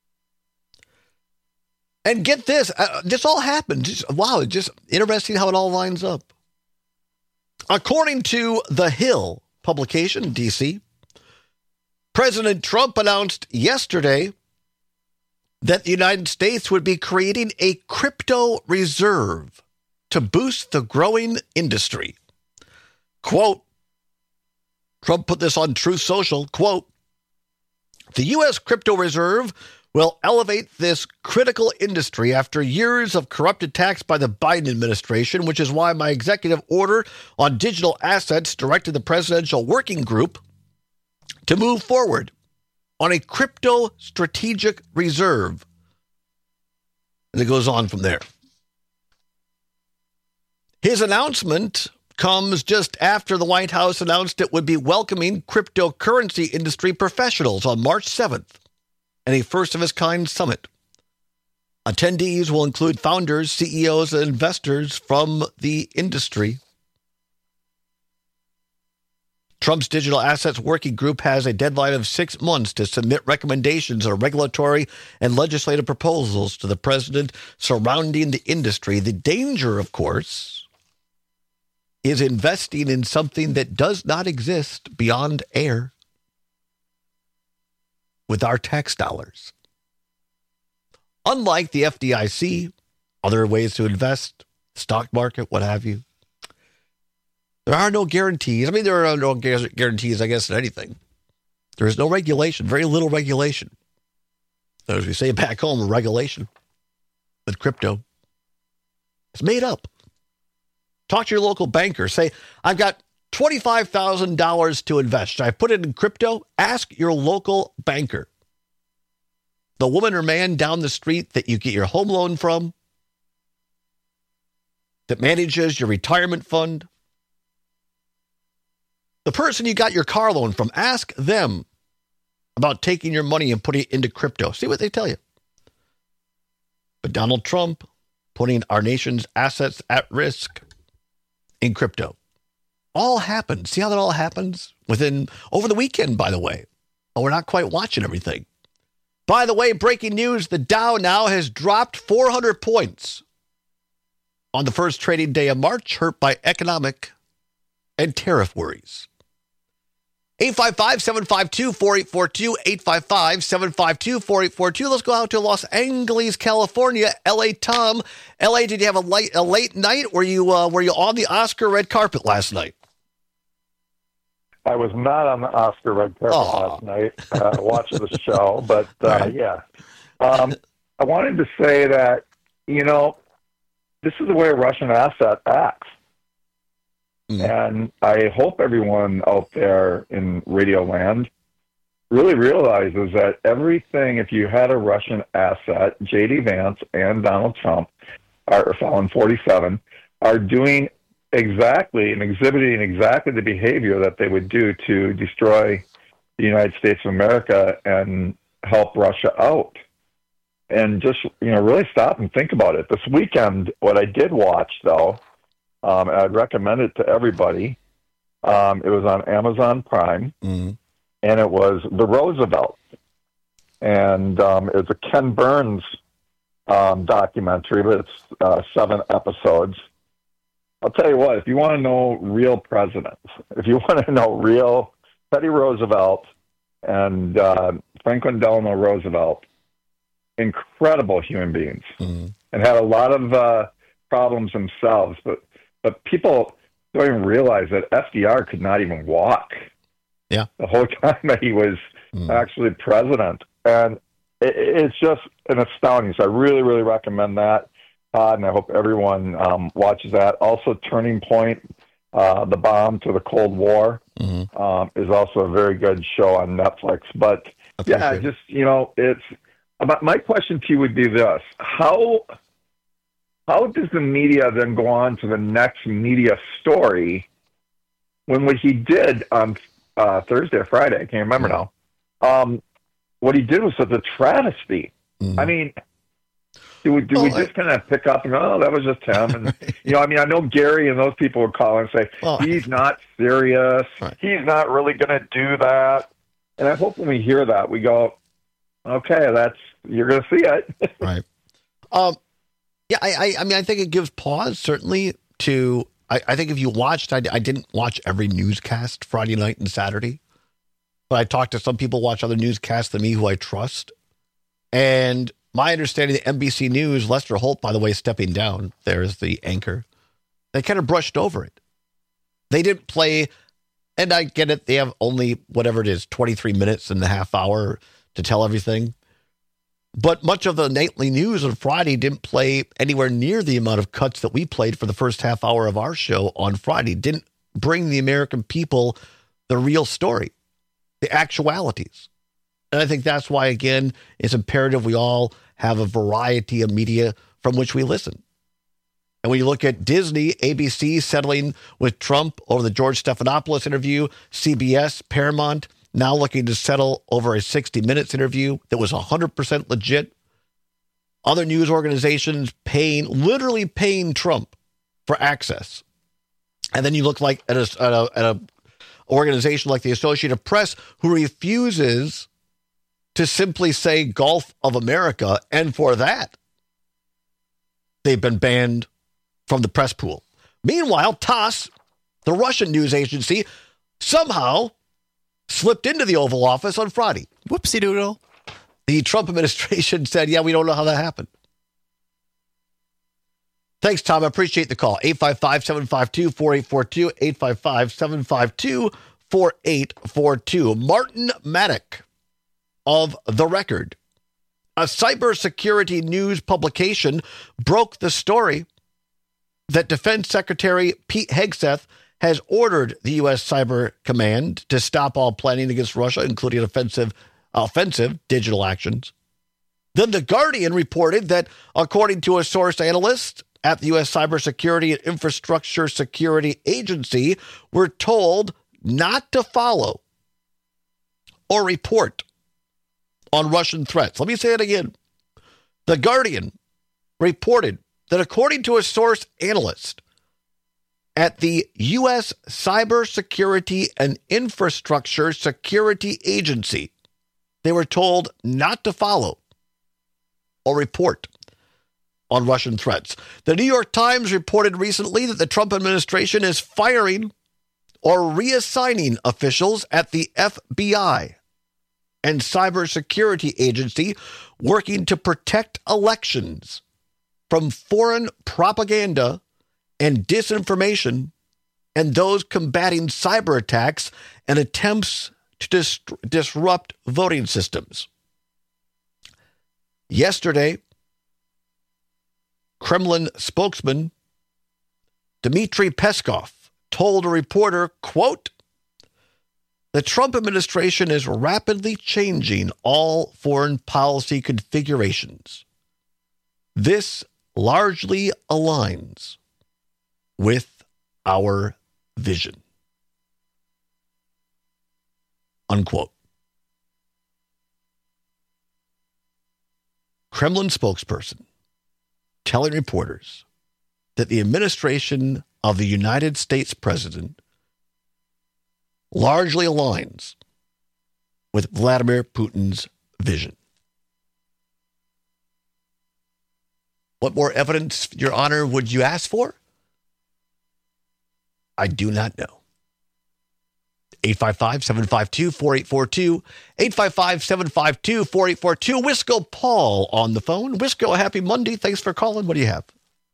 And get this, uh, this all happened. Just, wow, just interesting how it all lines up. According to The Hill publication in D C, President Trump announced yesterday that the United States would be creating a crypto reserve to boost the growing industry. Quote, Trump put this on Truth Social, quote, "The U S crypto reserve will elevate this critical industry after years of corrupt attacks by the Biden administration, which is why my executive order on digital assets directed the Presidential Working Group to move forward on a crypto strategic reserve." And it goes on from there. His announcement comes just after the White House announced it would be welcoming cryptocurrency industry professionals on March seventh. And a first-of-its-kind summit. Attendees will include founders, C E Os, and investors from the industry. Trump's Digital Assets Working Group has a deadline of six months to submit recommendations on regulatory and legislative proposals to the president surrounding the industry. The danger, of course, is investing in something that does not exist beyond air with our tax dollars. Unlike the F D I C, other ways to invest, stock market, what have you, there are no guarantees. I mean, there are no guarantees, I guess, in anything. There is no regulation, very little regulation. As we say back home, regulation with crypto. It's made up. Talk to your local banker. Say, I've got twenty-five thousand dollars to invest. Should I put it in crypto? Ask your local banker. The woman or man down the street that you get your home loan from, that manages your retirement fund, the person you got your car loan from, ask them about taking your money and putting it into crypto. See what they tell you. But Donald Trump putting our nation's assets at risk in crypto. All happened. See how that all happens? Within, over the weekend, by the way. Oh, we're not quite watching everything. By the way, breaking news, the Dow now has dropped four hundred points on the first trading day of March, hurt by economic and tariff worries. eight five five, seven five two, four eight four two, eight five five, seven five two, four eight four two. Let's go out to Los Angeles, California. L A Tom. L A, did you have a late, a late night? Were you, uh, were you on the Oscar red carpet last night? I was not on the Oscar red carpet oh. last night. Uh, watched the show, but uh, right. yeah. Um, I wanted to say that, you know, this is the way a Russian asset acts. Mm. And I hope everyone out there in Radio Land really realizes that everything, if you had a Russian asset, J D Vance and Donald Trump, are Felon forty-seven, are doing exactly and exhibiting exactly the behavior that they would do to destroy the United States of America and help Russia out. And just, you know, really stop and think about it. This weekend, what I did watch, though, um, and I'd recommend it to everybody, um, it was on Amazon Prime, mm-hmm. and it was The Roosevelt. And um, it was a Ken Burns um, documentary, but it's uh, seven episodes. I'll tell you what, if you want to know real presidents, if you want to know real Teddy Roosevelt and uh, Franklin Delano Roosevelt, incredible human beings, mm-hmm. and had a lot of uh, problems themselves, but but people don't even realize that F D R could not even walk. Yeah, the whole time that he was mm-hmm. actually president, and it, it's just an astounding. So I really, really recommend that. Uh, and I hope everyone um, watches that. Also, Turning Point, uh, The Bomb to the Cold War, mm-hmm. um, is also a very good show on Netflix. But, yeah, just, you know, it's about, my question to you would be this. How how does the media then go on to the next media story when what he did on uh, Thursday or Friday, I can't remember mm-hmm. now, um, what he did was such a travesty. Mm-hmm. I mean... Do we, do well, we just kind of pick up and go, oh, that was just him? And, you know, I mean, I know Gary and those people would call and say, well, he's not serious. Right. He's not really going to do that. And I hope when we hear that, we go, okay, that's, you're going to see it. Right. Um, yeah, I, I, I mean, I think it gives pause, certainly, to, I, I think if you watched, I, I didn't watch every newscast Friday night and Saturday, but I talked to some people who watch other newscasts than me who I trust. And my understanding, the N B C News, Lester Holt, by the way, stepping down, there's the anchor, they kind of brushed over it. They didn't play, and I get it, they have only, whatever it is, twenty-three minutes and a half hour to tell everything. But much of the nightly news on Friday didn't play anywhere near the amount of cuts that we played for the first half hour of our show on Friday. Didn't bring the American people the real story, the actualities. And I think that's why, again, it's imperative we all have a variety of media from which we listen. And when you look at Disney, A B C settling with Trump over the George Stephanopoulos interview, C B S, Paramount, now looking to settle over a sixty minutes interview that was one hundred percent legit. Other news organizations paying, literally paying Trump for access. And then you look like at a, at a, at a organization like the Associated Press, who refuses to simply say Gulf of America, and for that, they've been banned from the press pool. Meanwhile, T A S S, the Russian news agency, somehow slipped into the Oval Office on Friday. Whoopsie doodle. The Trump administration said, yeah, we don't know how that happened. Thanks, Tom. I appreciate the call. eight five five, seven five two, four eight four two, eight five five, seven five two, four eight four two. Martin Maddock of The Record, a cybersecurity news publication, broke the story that Defense Secretary Pete Hegseth has ordered the U S Cyber Command to stop all planning against Russia, including offensive, offensive digital actions. Then The Guardian reported that, according to a source analyst at the U S Cybersecurity and Infrastructure Security Agency, we're told not to follow or report on Russian threats. Let me say it again. The Guardian reported that, according to a source analyst at the U S Cybersecurity and Infrastructure Security Agency, they were told not to follow or report on Russian threats. The New York Times reported recently that the Trump administration is firing or reassigning officials at the F B I and Cybersecurity Agency working to protect elections from foreign propaganda and disinformation, and those combating cyber attacks and attempts to dis- disrupt voting systems. Yesterday, Kremlin spokesman Dmitry Peskov told a reporter, quote, the Trump administration is rapidly changing all foreign policy configurations. This largely aligns with our vision. Unquote. Kremlin spokesperson telling reporters that the administration of the United States president largely aligns with Vladimir Putin's vision. What more evidence, Your Honor, would you ask for? I do not know. eight five five, seven five two, four eight four two, eight five five, seven five two, four eight four two. Wisco Paul on the phone. Wisco, happy Monday. Thanks for calling. What do you have?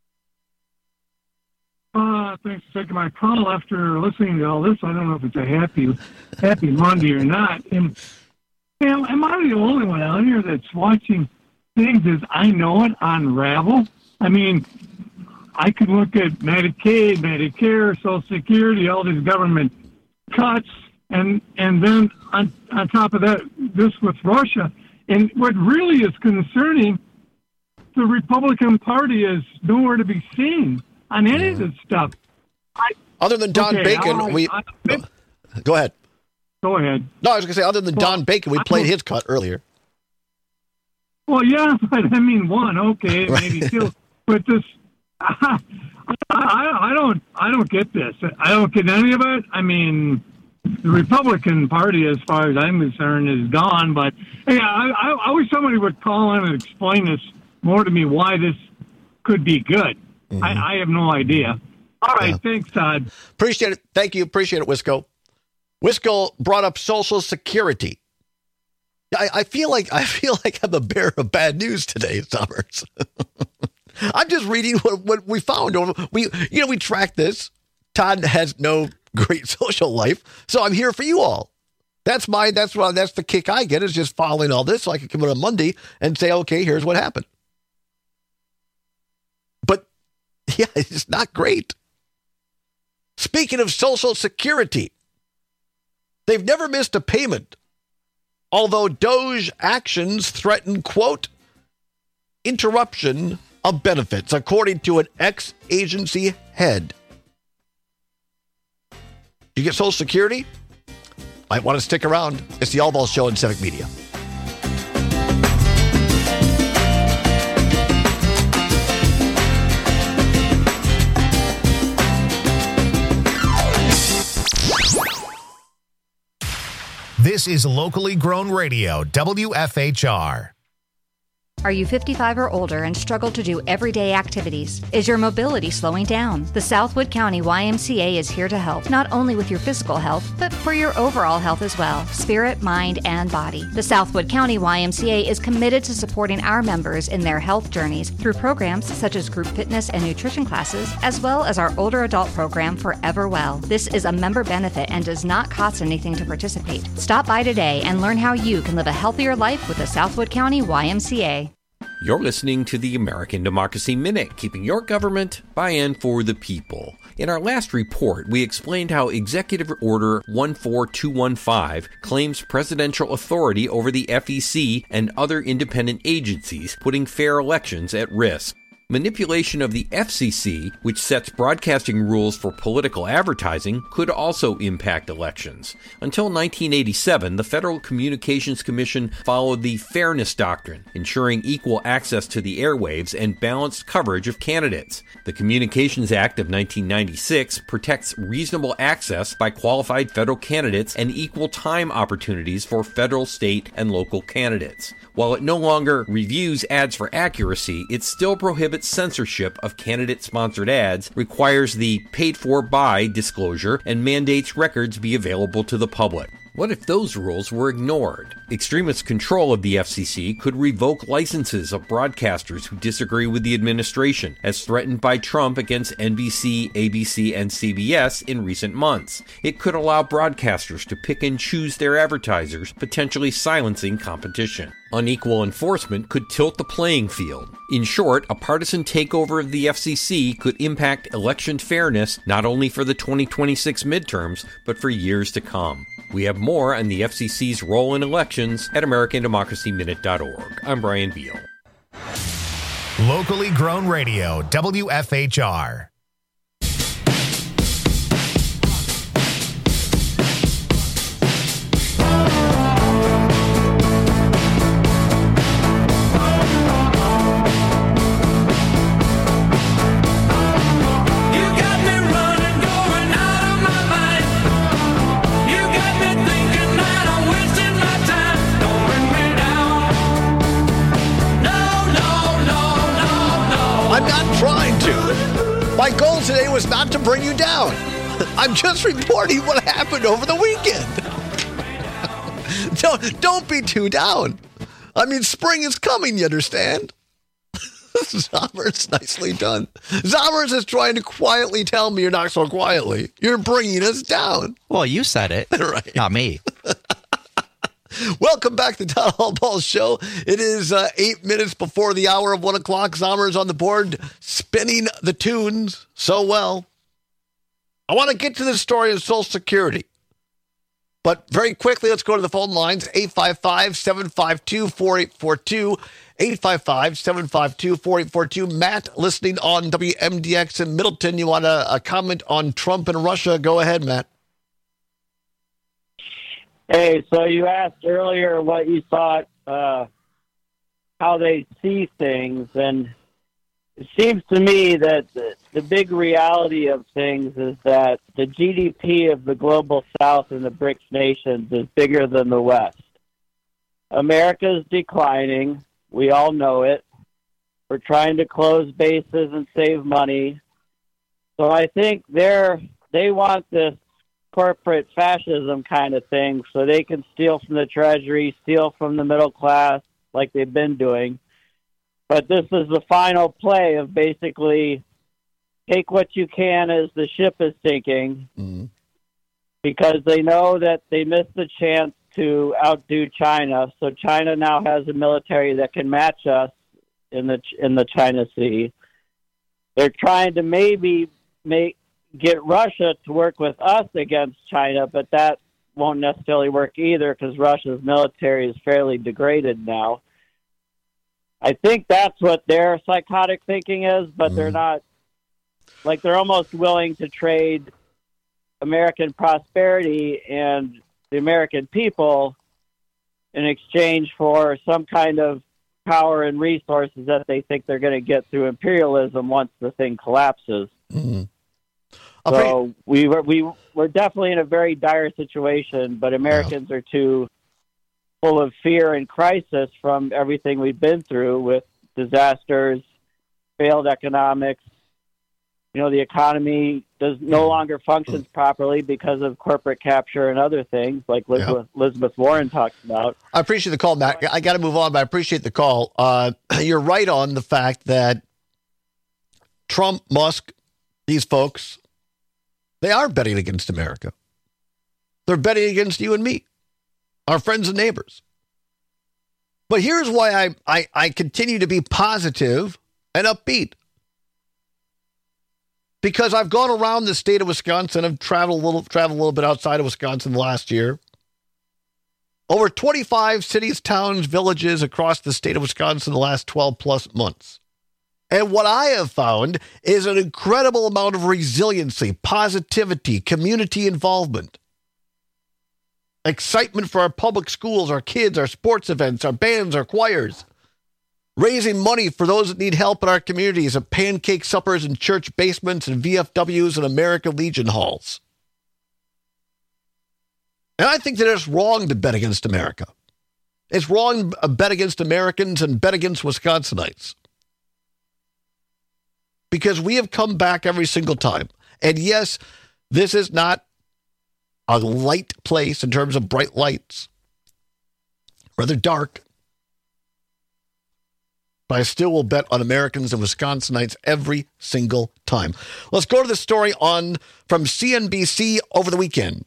Uh, thanks for taking my call after listening to all this. I don't know if it's a happy happy Monday or not. And, am, am I the only one out here that's watching things as I know it unravel? I mean, I could look at Medicaid, Medicare, Social Security, all these government cuts, and and then on, on top of that, this with Russia. And what really is concerning, the Republican Party is nowhere to be seen on any of this stuff. I, other than Don okay, Bacon, I, we... I, I, go ahead. Go ahead. No, I was going to say, other than well, Don Bacon, we played I, his cut earlier. Well, yeah, but I mean, one, okay, right. Maybe two. But this... I, I, I don't I don't get this. I don't get any of it. I mean, the Republican Party, as far as I'm concerned, is gone. But hey, I, I, I wish somebody would call in and explain this more to me, why this could be good. Mm-hmm. I, I have no idea. All right, yeah. Thanks, Todd. Appreciate it. Thank you. Appreciate it, Wisco. Wisco brought up Social Security. I, I feel like I feel like I'm a bearer of bad news today, Summers. I'm just reading what, what we found. We, you know, we track this. Todd has no great social life, so I'm here for you all. That's my, that's what, that's the kick I get, is just following all this, so I can come in on Monday and say, okay, here's what happened. But yeah, it's not great. Speaking of Social Security, they've never missed a payment, although Doge actions threaten, quote, interruption of benefits, according to an ex-agency head. You get Social Security? Might want to stick around. It's the All Ball Show in Civic Media. This is locally grown radio, W F H R. Are you fifty-five or older and struggle to do everyday activities? Is your mobility slowing down? The Southwood County Y M C A is here to help, not only with your physical health, but for your overall health as well, spirit, mind, and body. The Southwood County Y M C A is committed to supporting our members in their health journeys through programs such as group fitness and nutrition classes, as well as our older adult program, Forever Well. This is a member benefit and does not cost anything to participate. Stop by today and learn how you can live a healthier life with the Southwood County Y M C A. You're listening to the American Democracy Minute, keeping your government by and for the people. In our last report, we explained how Executive Order one four two one five claims presidential authority over the F E C and other independent agencies, putting fair elections at risk. Manipulation of the F C C, which sets broadcasting rules for political advertising, could also impact elections. Until nineteen eighty-seven, the Federal Communications Commission followed the Fairness Doctrine, ensuring equal access to the airwaves and balanced coverage of candidates. The Communications Act of nineteen ninety-six protects reasonable access by qualified federal candidates and equal time opportunities for federal, state, and local candidates. While it no longer reviews ads for accuracy, it still prohibits censorship of candidate-sponsored ads, requires the paid-for-by disclosure, and mandates records be available to the public. What if those rules were ignored? Extremist control of the F C C could revoke licenses of broadcasters who disagree with the administration, as threatened by Trump against N B C, A B C, and C B S in recent months. It could allow broadcasters to pick and choose their advertisers, potentially silencing competition. Unequal enforcement could tilt the playing field. In short, a partisan takeover of the F C C could impact election fairness not only for the twenty twenty-six midterms, but for years to come. We have more on the F C C's role in elections at American Democracy Minute dot org. I'm Brian Beal. Locally grown radio, W F H R. My goal today was not to bring you down. I'm just reporting what happened over the weekend. don't, don't be too down. I mean, spring is coming, you understand? Zommers, nicely done. Zommers is trying to quietly tell me you're not so quietly. You're bringing us down. Well, you said it. Right. Not me. Welcome back to Town Hall Ball Show. It is uh, eight minutes before the hour of one o'clock. Zommers on the board, spinning the tunes so well. I want to get to the story of Social Security. But very quickly, let's go to the phone lines. eight five five, seven five two, four eight four two. eight five five, seven five two, four eight four two. Matt, listening on W M D X in Middleton. You want a, a comment on Trump and Russia? Go ahead, Matt. Hey, so you asked earlier what you thought, uh, how they see things, and it seems to me that the, the big reality of things is that the G D P of the global South and the BRICS nations is bigger than the West. America is declining. We all know it. We're trying to close bases and save money. So I think they're, they want this corporate fascism kind of thing so they can steal from the Treasury, steal from the middle class like they've been doing. But this is the final play of basically take what you can as the ship is sinking, mm-hmm. because they know that they missed the chance to outdo China. So China now has a military that can match us in the in the China Sea. They're trying to maybe make get Russia to work with us against China, but that won't necessarily work either because Russia's military is fairly degraded now. I think that's what their psychotic thinking is, but mm. they're not, like they're almost willing to trade American prosperity and the American people in exchange for some kind of power and resources that they think they're going to get through imperialism once the thing collapses. Mm. So we were we we're definitely in a very dire situation, but Americans yeah. are too full of fear and crisis from everything we've been through with disasters, failed economics. You know, the economy does no longer functions properly because of corporate capture and other things like Elizabeth, yeah. Elizabeth Warren talks about. I appreciate the call, Matt. I got to move on, but I appreciate the call. Uh, you're right on the fact that Trump, Musk, these folks, they are betting against America. They're betting against you and me, our friends and neighbors. But here's why I, I, I continue to be positive and upbeat. Because I've gone around the state of Wisconsin. I've traveled a little, traveled a little bit outside of Wisconsin last year. Over twenty-five cities, towns, villages across the state of Wisconsin the last twelve plus months. And what I have found is an incredible amount of resiliency, positivity, community involvement, excitement for our public schools, our kids, our sports events, our bands, our choirs. Raising money for those that need help in our communities at pancake suppers in church basements and V F Ws and American Legion halls. And I think that it's wrong to bet against America. It's wrong to bet against Americans and bet against Wisconsinites. Because we have come back every single time. And yes, this is not a light place in terms of bright lights. Rather dark. But I still will bet on Americans and Wisconsinites every single time. Let's go to the story on from C N B C over the weekend.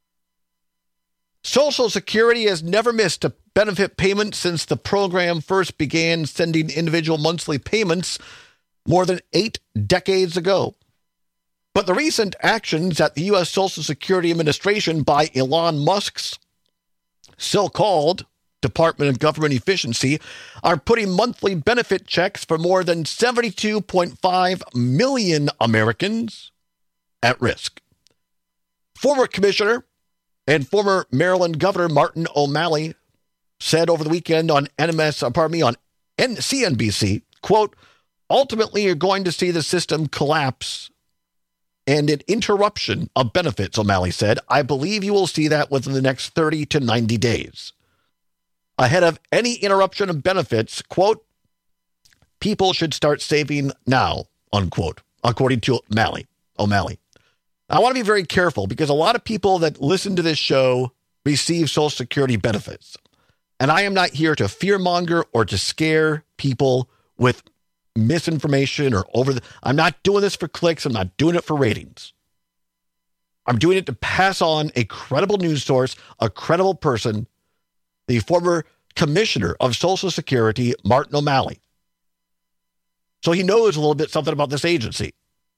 Social Security has never missed a benefit payment since the program first began sending individual monthly payments more than eight decades ago. But the recent actions at the U S Social Security Administration by Elon Musk's so-called Department of Government Efficiency are putting monthly benefit checks for more than seventy-two point five million Americans at risk. Former Commissioner and former Maryland Governor Martin O'Malley said over the weekend on N M S, pardon me, on C N B C, quote, ultimately you're going to see the system collapse and an interruption of benefits, O'Malley said. I believe you will see that within the next thirty to ninety days. Ahead of any interruption of benefits, quote, people should start saving now, unquote, according to O'Malley. O'Malley. I want to be very careful because a lot of people that listen to this show receive Social Security benefits. And I am not here to fearmonger or to scare people with misinformation or over the... I'm not doing this for clicks. I'm not doing it for ratings. I'm doing it to pass on a credible news source, a credible person, the former commissioner of Social Security, Martin O'Malley. So he knows a little bit something about this agency.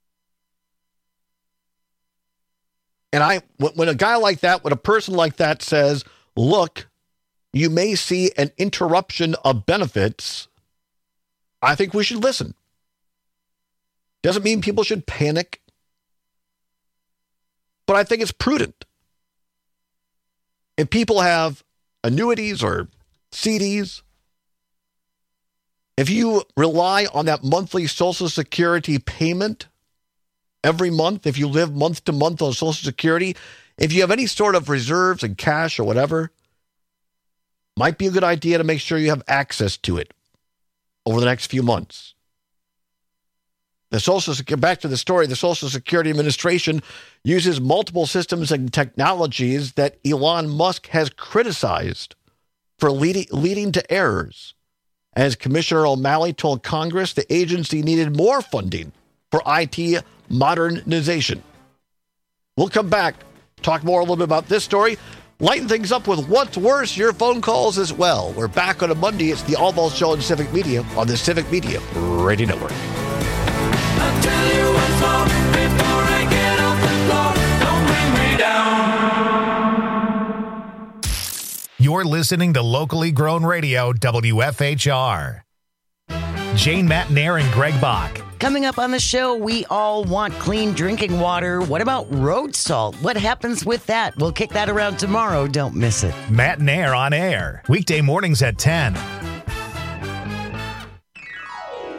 And I, when a guy like that, when a person like that says, look, you may see an interruption of benefits, I think we should listen. Doesn't mean people should panic, but I think it's prudent. If people have annuities or C Ds, if you rely on that monthly Social Security payment every month, if you live month to month on Social Security, if you have any sort of reserves and cash or whatever, might be a good idea to make sure you have access to it over the next few months. The Social Security, back to the story, the Social Security Administration uses multiple systems and technologies that Elon Musk has criticized for leading, leading to errors. As Commissioner O'Malley told Congress, the agency needed more funding for I T modernization. We'll come back, talk more a little bit about this story, lighten things up with what's worse, your phone calls as well. We're back on a Monday. It's the Allball Show on Civic Media on the Civic Media Radio Network. I'll tell you what's wrong before I get off the floor. Don't bring me down. You're listening to locally grown radio, W F H R. Jane Matnair and Greg Bach. Coming up on the show, we all want clean drinking water. What about road salt? What happens with that? We'll kick that around tomorrow. Don't miss it. Matnair on air. Weekday mornings at ten.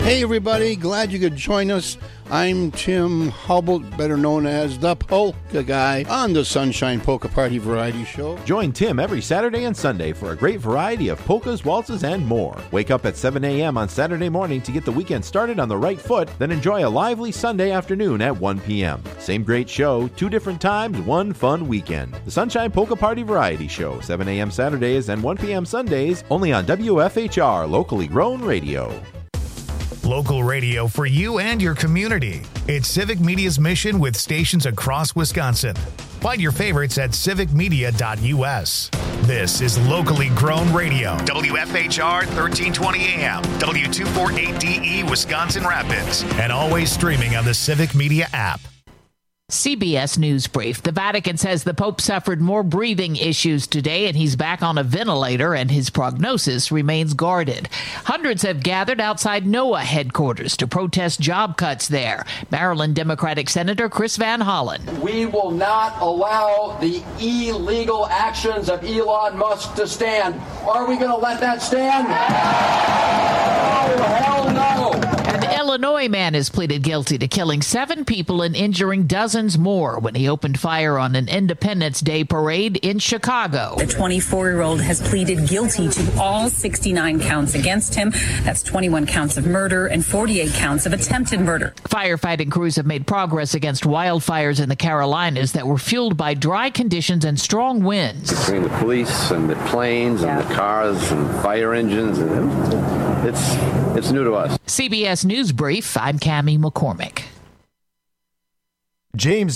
Hey, everybody. Glad you could join us. I'm Tim Hubble, better known as the Polka Guy, on the Sunshine Polka Party Variety Show. Join Tim every Saturday and Sunday for a great variety of polkas, waltzes, and more. Wake up at seven a.m. on Saturday morning to get the weekend started on the right foot, then enjoy a lively Sunday afternoon at one p.m. Same great show, two different times, one fun weekend. The Sunshine Polka Party Variety Show, seven a.m. Saturdays and one p.m. Sundays, only on W F H R, locally grown radio. Local radio for you and your community. It's Civic Media's mission with stations across Wisconsin. Find your favorites at civic media dot u s. This is locally grown radio. W F H R thirteen twenty A M, W two forty-eight D E, Wisconsin Rapids, and always streaming on the Civic Media app. C B S News Brief. The Vatican says the Pope suffered more breathing issues today, and he's back on a ventilator, and his prognosis remains guarded. Hundreds have gathered outside NOAA headquarters to protest job cuts there. Maryland Democratic Senator Chris Van Hollen. We will not allow the illegal actions of Elon Musk to stand. Are we going to let that stand? Oh, hell no. An Illinois man has pleaded guilty to killing seven people and injuring dozens more when he opened fire on an Independence Day parade in Chicago. The twenty-four-year-old has pleaded guilty to all sixty-nine counts against him. That's twenty-one counts of murder and forty-eight counts of attempted murder. Firefighting crews have made progress against wildfires in the Carolinas that were fueled by dry conditions and strong winds. Between the police and the planes and the cars and fire engines, and it's it's new to us. C B S News Brief, I'm Cammie McCormick. James